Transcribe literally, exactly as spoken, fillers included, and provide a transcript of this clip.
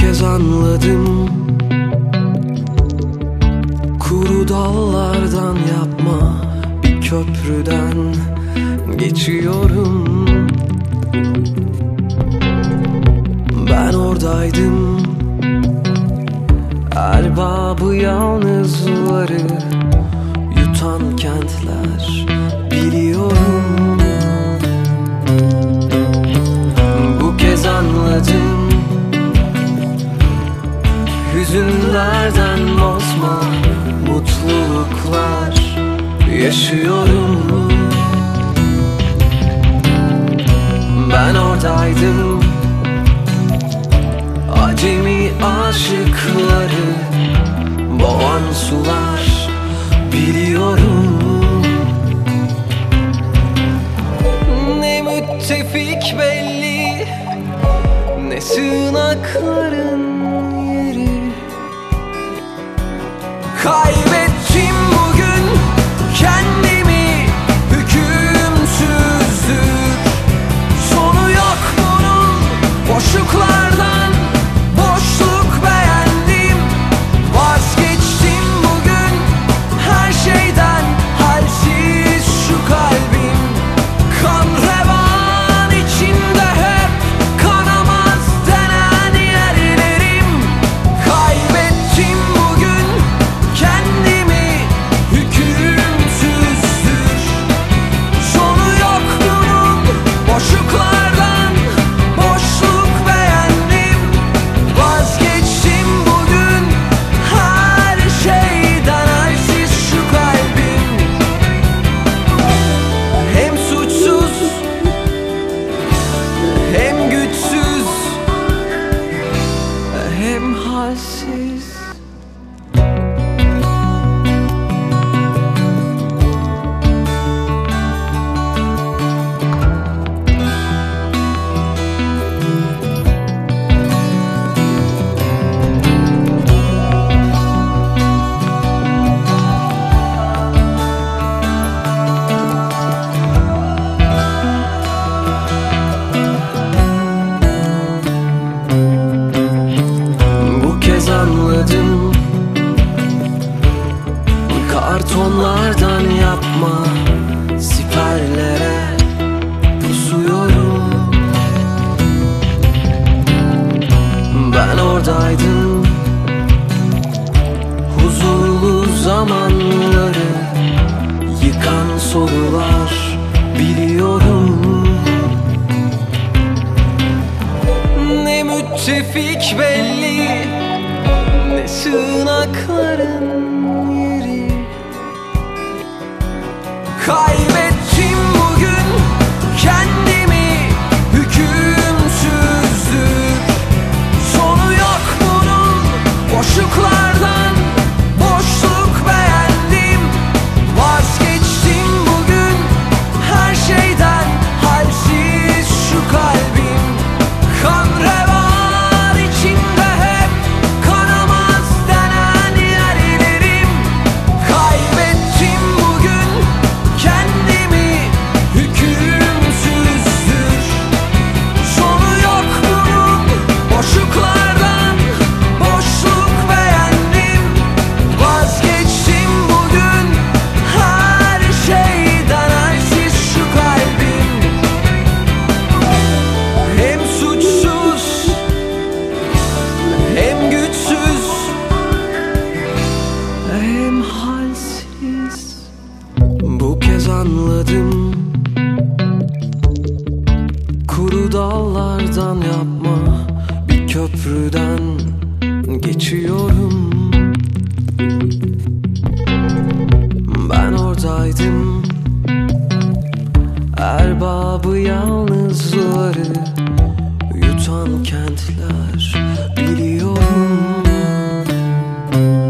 kez anladım, kuru dallardan yapma bir köprüden geçiyorum. Ben oradaydım, erbabı yalnızları yutan kentler biliyorum. Bu kez anladım, hüzünlerden bozma mutluluklar yaşıyorum. Ben oradaydım, acemi aşıkları boğan sular biliyorum. Ne müttefik belli, ne sığınakların yeri. Kaybettim bugün kendimi, hükümsüzdür. Sonu yok bunun, boşluklardan boşluk beğendim. Vazgeçtim bugün her şeyden, halsiz şu kalbim. Kan revan içinde hep kanamaz denen yerlerim. Kaybettim bugün kendimi, hükümsüzdür. Sonu yok bunun, boşluklardan boşluk beğendim. Vazgeçtim bugün her şeyden, halsiz şu kalbim. Hem suçsuz hem güçsüz hem halsiz. Bu kez anladım, kartonlardan yapma siperlere pusuyorum. Ben oradaydım, huzurlu zamanları yıkan sorular biliyorum. Ne müttefik belli, ne sığınakların yeri. Kaybettim bugün kendimi, hükümsüzdür. Sonu yok bunun, boşluklardan boşluk beğendim. Vazgeçtim bugün her şeyden, halsiz şu kalbim. Kan revan içinde hep kanamaz denen yerlerim. Kaybettim bugün kendimi, hükümsüzdür. Sonu yok bunun, boşluklardan boşluk beğendim. Vazgeçtim bugün her şeyden, halsiz şu kalbim. Hem suçsuz hem güçsüz hem halsiz. Bu kez anladım, kuru dallardan yapma bir köprüden geçiyorum. Ben oradaydım, erbabı yalnızları yutan kentler biliyorum.